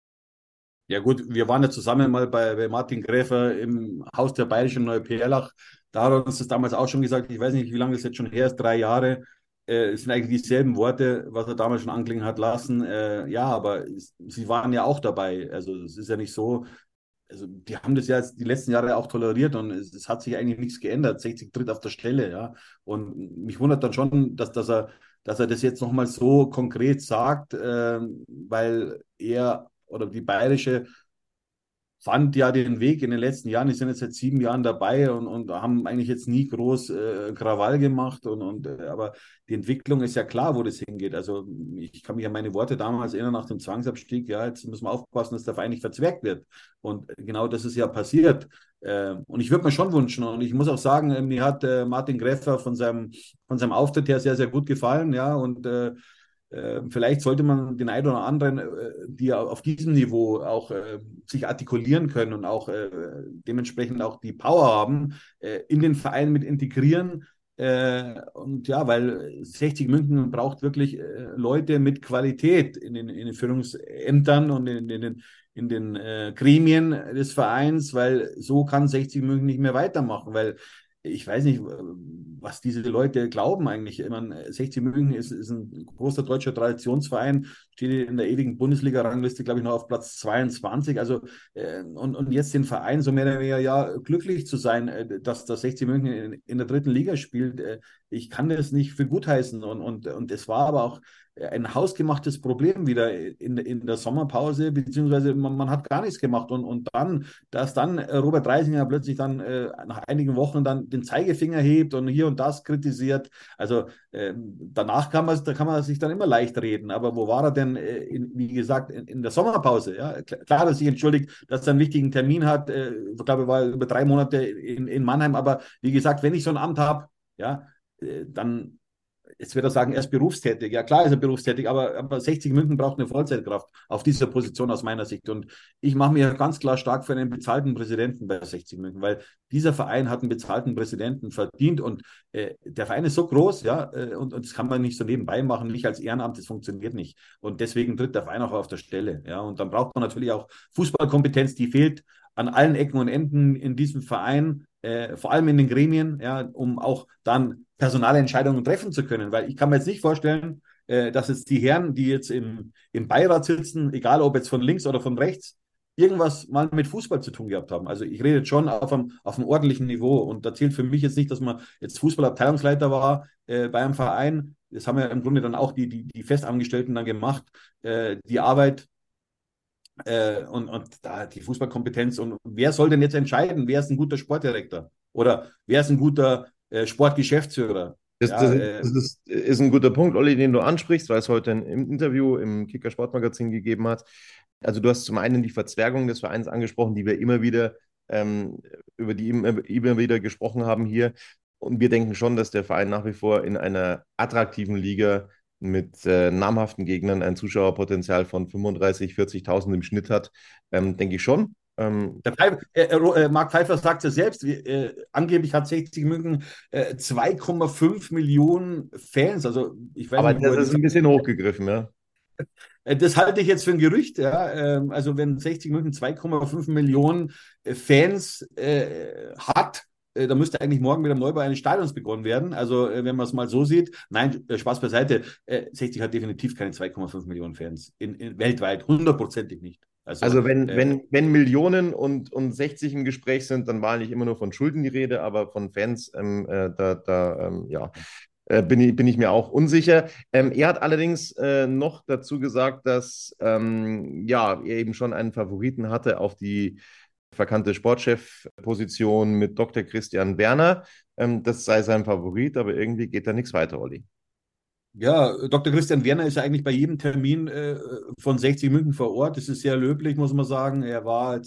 Ja gut, wir waren ja zusammen mal bei Martin Gräfer im Haus der Bayerischen Neuperlach. Da hat er uns das damals auch schon gesagt, ich weiß nicht, wie lange das jetzt schon her ist, 3 Jahre. Es sind eigentlich dieselben Worte, was er damals schon anklingen hat lassen. Ja, aber sie waren ja auch dabei. Also es ist ja nicht so, also die haben das ja jetzt die letzten Jahre auch toleriert und es hat sich eigentlich nichts geändert. 60 tritt auf der Stelle, ja. Und mich wundert dann schon, dass er das jetzt nochmal so konkret sagt, weil er oder die bayerische fand ja den Weg in den letzten Jahren, die sind jetzt seit 7 Jahren dabei und haben eigentlich jetzt nie groß Krawall gemacht aber die Entwicklung ist ja klar, wo das hingeht. Also ich kann mich an meine Worte damals erinnern nach dem Zwangsabstieg, ja, jetzt müssen wir aufpassen, dass der Verein nicht verzwergt wird. Und genau das ist ja passiert. Und ich würde mir schon wünschen, und ich muss auch sagen, mir hat Martin Greffer von seinem Auftritt her sehr, sehr gut gefallen, ja, und vielleicht sollte man den einen oder anderen, die auf diesem Niveau auch sich artikulieren können und auch dementsprechend auch die Power haben, in den Verein mit integrieren. Und ja, weil 60 München braucht wirklich Leute mit Qualität in den Führungsämtern und in den Gremien des Vereins, weil so kann 60 München nicht mehr weitermachen, weil ich weiß nicht, was diese Leute glauben eigentlich. Ich meine, 60 München ist ein großer deutscher Traditionsverein, steht in der ewigen Bundesliga-Rangliste, glaube ich, noch auf Platz 22. Also, und jetzt den Verein so mehr oder weniger ja glücklich zu sein, dass 60 München in der dritten Liga spielt. Ich kann das nicht für gut heißen. Und es war aber auch ein hausgemachtes Problem wieder in der Sommerpause, beziehungsweise man hat gar nichts gemacht. Und dass dann Robert Reisinger plötzlich dann nach einigen Wochen dann den Zeigefinger hebt und hier und das kritisiert. Also danach da kann man sich dann immer leicht reden. Aber wo war er denn, wie gesagt, in der Sommerpause? Ja? Klar, dass sich entschuldigt, dass er einen wichtigen Termin hat. Ich glaube, er war über 3 Monate in Mannheim. Aber wie gesagt, wenn ich so ein Amt habe, ja, dann, jetzt wird er sagen, er ist berufstätig. Ja, klar ist er berufstätig, aber 60 München braucht eine Vollzeitkraft auf dieser Position aus meiner Sicht. Und ich mache mir ganz klar stark für einen bezahlten Präsidenten bei 60 München, weil dieser Verein hat einen bezahlten Präsidenten verdient und der Verein ist so groß, ja, und das kann man nicht so nebenbei machen, nicht als Ehrenamt, das funktioniert nicht. Und deswegen tritt der Verein auch auf der Stelle. Ja, und dann braucht man natürlich auch Fußballkompetenz, die fehlt an allen Ecken und Enden in diesem Verein, vor allem in den Gremien, ja, um auch dann Personalentscheidungen treffen zu können. Weil ich kann mir jetzt nicht vorstellen, dass jetzt die Herren, die jetzt im Beirat sitzen, egal ob jetzt von links oder von rechts, irgendwas mal mit Fußball zu tun gehabt haben. Also ich rede jetzt schon auf einem ordentlichen Niveau. Und da zählt für mich jetzt nicht, dass man jetzt Fußballabteilungsleiter war bei einem Verein. Das haben ja im Grunde dann auch die Festangestellten dann gemacht. Die Arbeit und da die Fußballkompetenz. Und wer soll denn jetzt entscheiden, wer ist ein guter Sportdirektor? Oder wer ist ein guter Sportgeschäftsführer? Das ist ein guter Punkt, Olli, den du ansprichst, weil es heute ein Interview im Kicker Sportmagazin gegeben hat. Also du hast zum einen die Verzwergung des Vereins angesprochen, die wir immer wieder, über die immer wieder gesprochen haben hier. Und wir denken schon, dass der Verein nach wie vor in einer attraktiven Liga mit namhaften Gegnern ein Zuschauerpotenzial von 35.000, 40.000 im Schnitt hat, denke ich schon. Mark Pfeiffer sagt es ja selbst, angeblich hat 60 München 2,5 Millionen Fans. Also ich weiß aber nicht, das ist ein bisschen hochgegriffen, ja. Das halte ich jetzt für ein Gerücht. Ja. Also wenn 60 München 2,5 Millionen Fans hat, da müsste eigentlich morgen mit dem Neubau eines Stadions begonnen werden. Also wenn man es mal so sieht, nein, Spaß beiseite, 60 hat definitiv keine 2,5 Millionen Fans weltweit, hundertprozentig nicht. Also wenn Millionen und 60 im Gespräch sind, dann war nicht immer nur von Schulden die Rede, aber von Fans, bin ich mir auch unsicher. Er hat allerdings noch dazu gesagt, dass er eben schon einen Favoriten hatte auf die vakante Sportchef-Position mit Dr. Christian Werner. Das sei sein Favorit, aber irgendwie geht da nichts weiter, Olli. Ja, Dr. Christian Werner ist ja eigentlich bei jedem Termin von 60 München vor Ort. Das ist sehr löblich, muss man sagen. Er war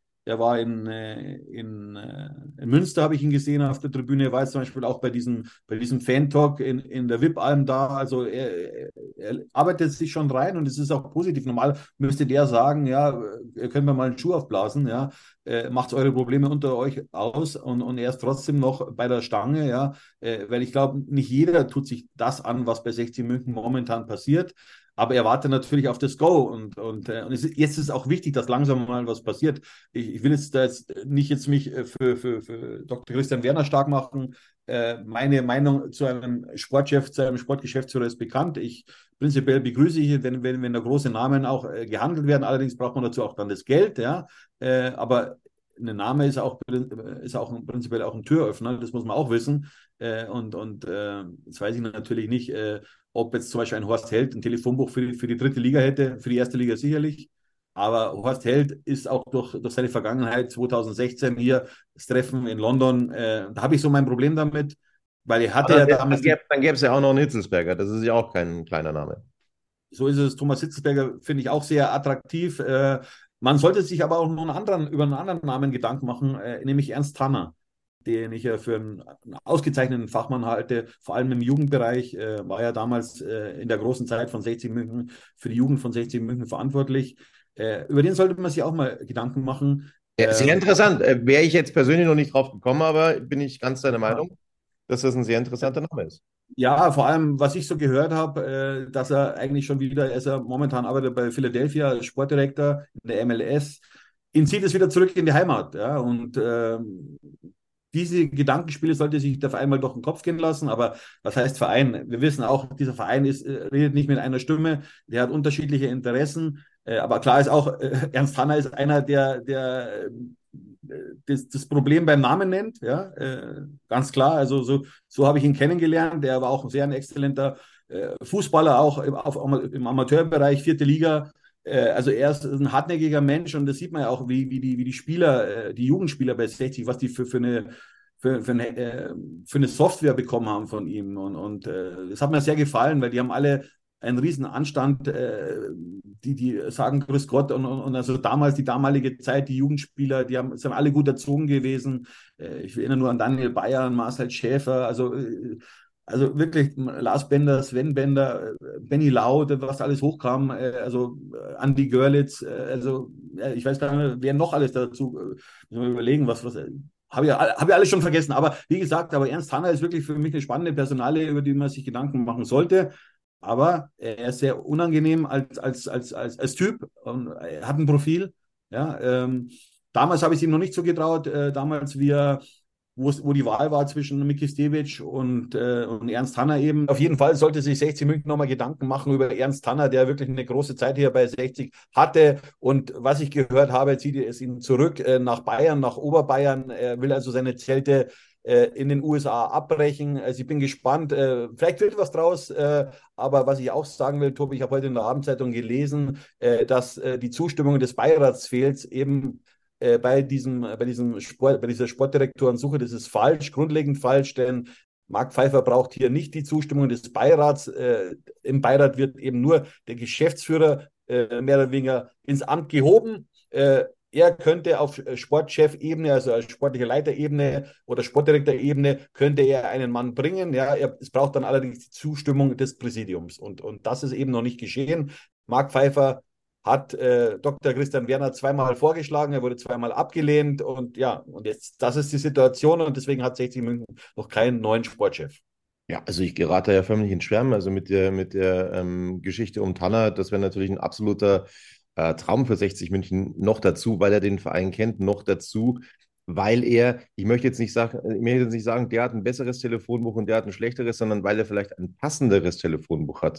in Münster, habe ich ihn gesehen auf der Tribüne. Er war jetzt zum Beispiel auch bei diesem Fan-Talk in der VIP-Alm da. Also er arbeitet sich schon rein und es ist auch positiv. Normal müsste der sagen, ja, ihr könnt mir mal einen Schuh aufblasen, ja, macht eure Probleme unter euch aus und er ist trotzdem noch bei der Stange, ja, weil ich glaube, nicht jeder tut sich das an, was bei 60 München momentan passiert. Aber er wartet natürlich auf das Go und jetzt ist es auch wichtig, dass langsam mal was passiert. Ich will jetzt nicht mich für Dr. Christian Werner stark machen. Meine Meinung zu einem Sportchef, zu einem Sportgeschäftsführer ist bekannt. Prinzipiell begrüße ich, wenn da große Namen auch gehandelt werden. Allerdings braucht man dazu auch dann das Geld, ja. Aber ein Name ist auch prinzipiell auch ein Türöffner, das muss man auch wissen. Jetzt weiß ich natürlich nicht, ob jetzt zum Beispiel ein Horst Held ein Telefonbuch für die dritte Liga hätte, für die erste Liga sicherlich. Aber Horst Held ist auch durch seine Vergangenheit 2016 hier, das Treffen in London, da habe ich so mein Problem damit, weil er hatte Aber ja dann damals, gäbe es ja auch noch einen Hitzelsberger. Das ist ja auch kein kleiner Name. so ist es, Thomas Hitzelsberger finde ich auch sehr attraktiv. Man sollte sich aber auch noch über einen anderen Namen Gedanken machen, nämlich Ernst Tanner, den ich ja für einen ausgezeichneten Fachmann halte, vor allem im Jugendbereich, war ja damals in der großen Zeit von 60 München für die Jugend von 60 München verantwortlich. Über den sollte man sich auch mal Gedanken machen. Ja, sehr interessant. Wäre ich jetzt persönlich noch nicht drauf gekommen, aber bin ich ganz deiner Ja, Meinung, dass das ein sehr interessanter Name ist. ja, vor allem, was ich so gehört habe, dass er eigentlich schon wieder, er ist ja momentan arbeitet bei Philadelphia als Sportdirektor in der MLS. Ihn zieht es wieder zurück in die Heimat. Ja, und diese Gedankenspiele sollte sich der Verein mal durch den Kopf gehen lassen. Aber was heißt Verein? Wir wissen auch, dieser Verein redet nicht mit einer Stimme, der hat unterschiedliche Interessen. Aber klar ist auch, Ernst Hanner ist einer, der das Problem beim Namen nennt. Ja, ganz klar. Also so habe ich ihn kennengelernt. Der war auch ein sehr exzellenter Fußballer, auch im Amateurbereich, vierte Liga. Also er ist ein hartnäckiger Mensch und das sieht man ja auch, wie die Spieler, die Jugendspieler bei 60, was die für eine Software bekommen haben von ihm. Und das hat mir sehr gefallen, weil die haben alle einen riesen Anstand, die sagen Grüß Gott und also damals, die damalige Zeit, die Jugendspieler, sind alle gut erzogen gewesen. Ich erinnere nur an Daniel Bayer, Marcel Schäfer, also wirklich Lars Bender, Sven Bender, Benny Lau, was alles hochkam, also Andy Görlitz, ich weiß gar nicht, wer noch alles dazu, müssen wir überlegen, was habe ich alles schon vergessen. Aber wie gesagt, Ernst Hanner ist wirklich für mich eine spannende Personalie, über die man sich Gedanken machen sollte. Aber er ist sehr unangenehm als Typ und er hat ein Profil. Ja, damals habe ich es ihm noch nicht so getraut, damals wo die Wahl war zwischen Miki Stevic und Ernst Hanner eben. Auf jeden Fall sollte sich 60 München nochmal Gedanken machen über Ernst Hanner, der wirklich eine große Zeit hier bei 60 hatte. Und was ich gehört habe, zieht es ihn zurück nach Bayern, nach Oberbayern. Er will also seine Zelte in den USA abbrechen. Also ich bin gespannt. Vielleicht wird was draus. Aber was ich auch sagen will, Tobi, ich habe heute in der Abendzeitung gelesen, dass die Zustimmung des Beirats fehlt, eben bei dieser Sportdirektorensuche. Das ist falsch, grundlegend falsch, denn Marc Pfeiffer braucht hier nicht die Zustimmung des Beirats. Im Beirat wird eben nur der Geschäftsführer mehr oder weniger ins Amt gehoben. Er könnte auf Sportchef-Ebene, also als sportliche Leiterebene oder Sportdirektorebene, könnte er einen Mann bringen. Ja, es braucht dann allerdings die Zustimmung des Präsidiums. Und das ist eben noch nicht geschehen. Marc Pfeiffer hat Dr. Christian Werner zweimal vorgeschlagen, er wurde zweimal abgelehnt und ja, und jetzt, das ist die Situation und deswegen hat 60 München noch keinen neuen Sportchef. Ja, also ich gerate ja förmlich ins Schwärmen. Also mit der Geschichte um Tanner, das wäre natürlich ein absoluter Traum für 60 München. Noch dazu, weil er den Verein kennt, noch dazu, weil ich möchte jetzt nicht sagen, der hat ein besseres Telefonbuch und der hat ein schlechteres, sondern weil er vielleicht ein passenderes Telefonbuch hat.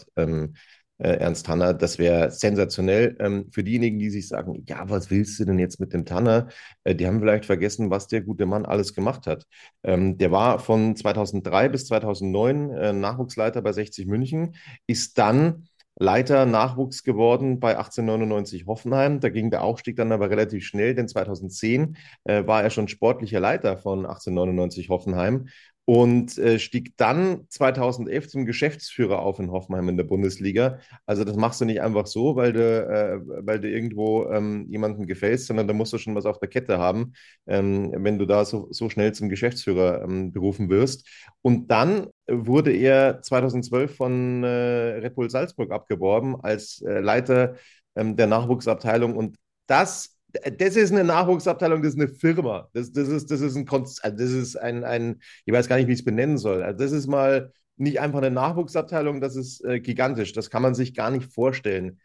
Ernst Tanner, das wäre sensationell. Für diejenigen, die sich sagen, ja, was willst du denn jetzt mit dem Tanner? Die haben vielleicht vergessen, was der gute Mann alles gemacht hat. Der war von 2003 bis 2009 Nachwuchsleiter bei 60 München, ist dann Leiter Nachwuchs geworden bei 1899 Hoffenheim. Da ging der Aufstieg dann aber relativ schnell, denn 2010 war er schon sportlicher Leiter von 1899 Hoffenheim und stieg dann 2011 zum Geschäftsführer auf in Hoffenheim in der Bundesliga. Also das machst du nicht einfach so, weil du irgendwo jemandem gefällst, sondern da musst du schon was auf der Kette haben, wenn du da so schnell zum Geschäftsführer berufen wirst. Und dann wurde er 2012 von Red Bull Salzburg abgeworben als Leiter der Nachwuchsabteilung. Und das ist eine Nachwuchsabteilung, das ist eine Firma. Das ist ein, ich weiß gar nicht, wie ich es benennen soll. Also das ist mal nicht einfach eine Nachwuchsabteilung, das ist gigantisch. Das kann man sich gar nicht vorstellen,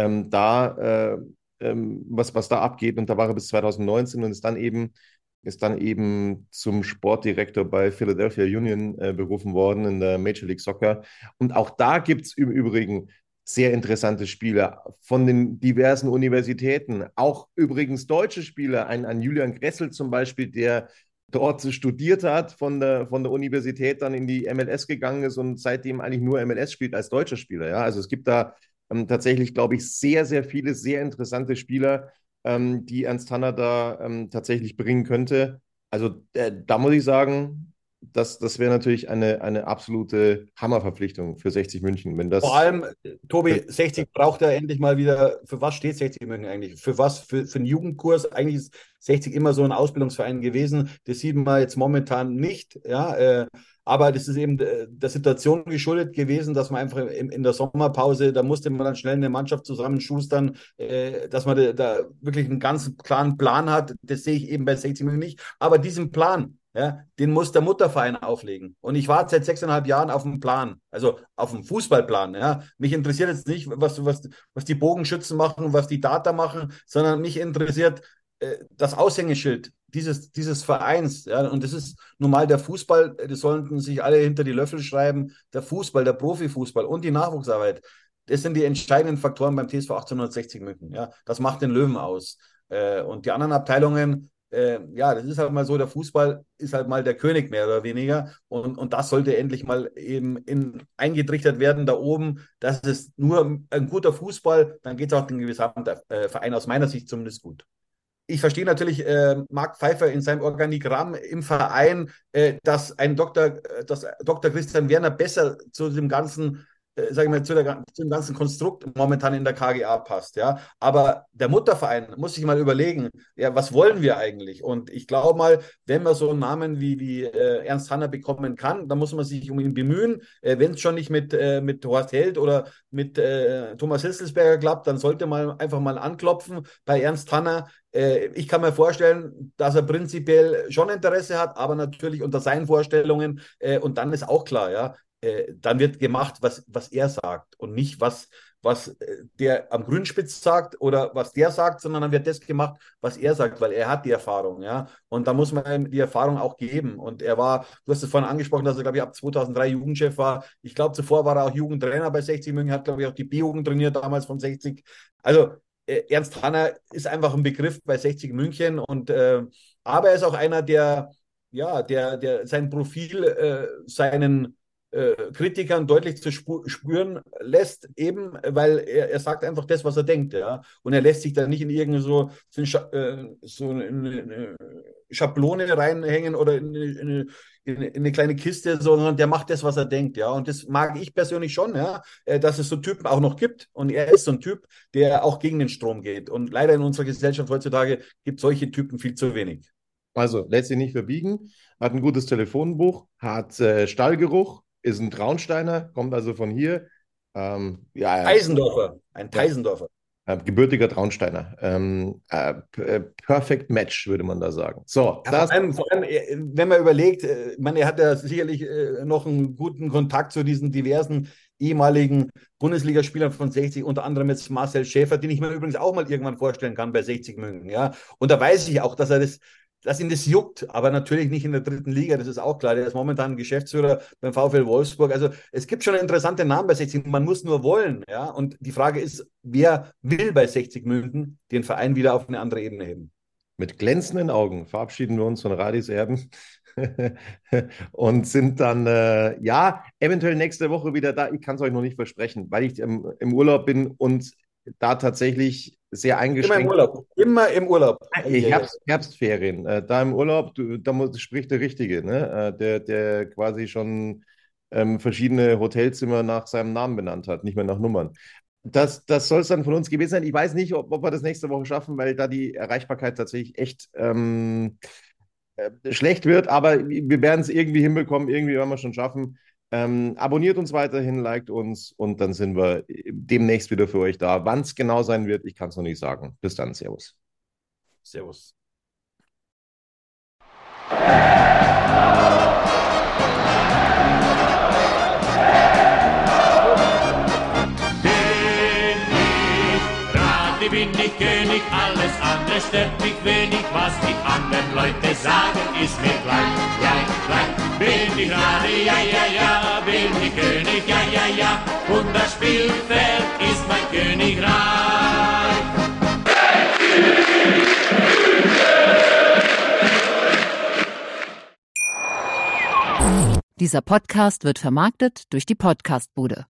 was da abgeht. Und da war er bis 2019 und ist dann eben zum Sportdirektor bei Philadelphia Union berufen worden in der Major League Soccer. Und auch da gibt es im Übrigen sehr interessante Spieler von den diversen Universitäten, auch übrigens deutsche Spieler, ein Julian Gressel zum Beispiel, der dort studiert hat, von der Universität dann in die MLS gegangen ist und seitdem eigentlich nur MLS spielt als deutscher Spieler. Ja? Also es gibt da tatsächlich, glaube ich, sehr, sehr viele, sehr interessante Spieler, die Ernst Tanner da tatsächlich bringen könnte. Also da muss ich sagen, das wäre natürlich eine absolute Hammerverpflichtung für 60 München, wenn Vor das. allem, Tobi, 60 braucht er endlich mal wieder. Für was steht 60 München eigentlich? Für was? Für einen Jugendkurs? Eigentlich ist 60 immer so ein Ausbildungsverein gewesen. Das sieht man jetzt momentan nicht. Ja, aber das ist eben der Situation geschuldet gewesen, dass man einfach in der Sommerpause, da musste man dann schnell eine Mannschaft zusammenschustern, dass man da wirklich einen ganz klaren Plan hat. Das sehe ich eben bei 60 München nicht. Aber diesen Plan, ja, den muss der Mutterverein auflegen. Und ich warte seit 6,5 Jahren auf einen Plan, also auf einen Fußballplan. Ja. Mich interessiert jetzt nicht, was die Bogenschützen machen, was die Data machen, sondern mich interessiert das Aushängeschild dieses Vereins. Ja. Und das ist nun mal der Fußball, das sollten sich alle hinter die Löffel schreiben, der Fußball, der Profifußball und die Nachwuchsarbeit. Das sind die entscheidenden Faktoren beim TSV 1860 München. Ja. Das macht den Löwen aus. Und die anderen Abteilungen, ja, das ist halt mal so, der Fußball ist halt mal der König mehr oder weniger und das sollte endlich mal eben eingetrichtert werden da oben, dass es nur ein guter Fußball, dann geht es auch dem gesamten Verein aus meiner Sicht zumindest gut. Ich verstehe natürlich Marc Pfeiffer in seinem Organigramm im Verein, dass Dr. Christian Werner besser zu dem ganzen sage ich mal, zu dem ganzen Konstrukt momentan in der KGA passt. Ja? Aber der Mutterverein muss sich mal überlegen, ja, was wollen wir eigentlich? Und ich glaube mal, wenn man so einen Namen wie Ernst Tanner bekommen kann, dann muss man sich um ihn bemühen. Wenn es schon nicht mit Horst Held oder mit Thomas Hitzelsberger klappt, dann sollte man einfach mal anklopfen bei Ernst Tanner. Ich kann mir vorstellen, dass er prinzipiell schon Interesse hat, aber natürlich unter seinen Vorstellungen. Und dann ist auch klar, ja, dann wird gemacht, was er sagt und nicht was der am Grünspitz sagt oder was der sagt, sondern dann wird das gemacht, was er sagt, weil er hat die Erfahrung, ja. Und da muss man ihm die Erfahrung auch geben. Und er war, du hast es vorhin angesprochen, dass er, glaube ich, ab 2003 Jugendchef war. Ich glaube, zuvor war er auch Jugendtrainer bei 60 München, hat, glaube ich, auch die B-Jugend trainiert damals von 60. Also Ernst Tanner ist einfach ein Begriff bei 60 München und aber er ist auch einer, der sein Profil seinen Kritikern deutlich zu spüren lässt, eben, weil er sagt einfach das, was er denkt, ja. Und er lässt sich da nicht in irgendeine so eine Schablone reinhängen oder in eine kleine Kiste, sondern der macht das, was er denkt, ja. Und das mag ich persönlich schon, ja, dass es so Typen auch noch gibt. Und er ist so ein Typ, der auch gegen den Strom geht. Und leider in unserer Gesellschaft heutzutage gibt es solche Typen viel zu wenig. Also lässt sich nicht verbiegen, hat ein gutes Telefonbuch, hat Stallgeruch, ist ein Traunsteiner, kommt also von hier. Teisendorfer, ein Teisendorfer. Gebürtiger Traunsteiner. Perfect Match, würde man da sagen. So, ja, vor allem, wenn man überlegt, er hat ja sicherlich noch einen guten Kontakt zu diesen diversen ehemaligen Bundesligaspielern von 60, unter anderem jetzt Marcel Schäfer, den ich mir übrigens auch mal irgendwann vorstellen kann bei 60 München. Ja? Und da weiß ich auch, dass ihn das juckt, aber natürlich nicht in der 3. Liga, das ist auch klar. Der ist momentan Geschäftsführer beim VfL Wolfsburg. Also es gibt schon interessante Namen bei 60, man muss nur wollen. Ja? Und die Frage ist, wer will bei 60 München den Verein wieder auf eine andere Ebene heben? Mit glänzenden Augen verabschieden wir uns von Radis Erben und sind dann, eventuell nächste Woche wieder da. Ich kann es euch noch nicht versprechen, weil ich im Urlaub bin und da tatsächlich sehr eingeschränkt. Immer im Urlaub. Herbstferien. Da im Urlaub, spricht der Richtige, ne? Der quasi schon verschiedene Hotelzimmer nach seinem Namen benannt hat, nicht mehr nach Nummern. Das soll es dann von uns gewesen sein. Ich weiß nicht, ob wir das nächste Woche schaffen, weil da die Erreichbarkeit tatsächlich echt schlecht wird, aber wir werden es irgendwie hinbekommen, irgendwie werden wir schon schaffen. Abonniert uns weiterhin, liked uns und dann sind wir demnächst wieder für euch da. Wann es genau sein wird, ich kann es noch nicht sagen. Bis dann, Servus. Servus. Bin ich König, alles andere stört mich wenig, was die anderen Leute sagen, ist mir gleich. Bin ich Rade, ja, bin ich König, ja, und das Spielfeld ist mein Königreich. Dieser Podcast wird vermarktet durch die Podcastbude.